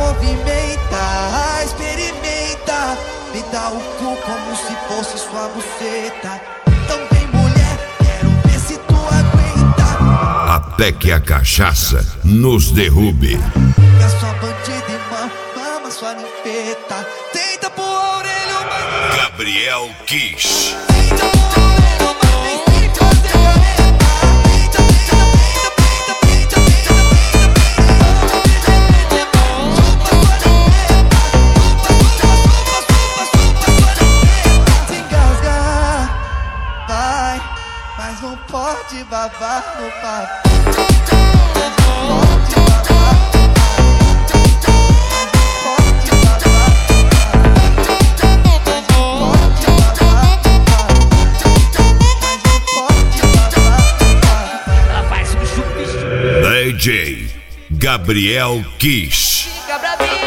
movimenta, experimenta, me dá o cu como se fosse sua buceta. Então vem mulher, quero ver se tu aguenta. Até que a cachaça nos derrube. É sua bandida irmã, mama sua ninfeta. Tenta pro orelho, mas Gabriel Kiss. tenta pro orelho, mas tem que fazer careta. Tenta, tenta, tenta, tenta, tenta, se engasgar, vai, mas não pode babar no papo. Mas não pode babar, mas não pode babar, mas não pode babar, mas não pode babar. Ela faz um chupisco. DJ Gabriel Kiss. Fica bravinha.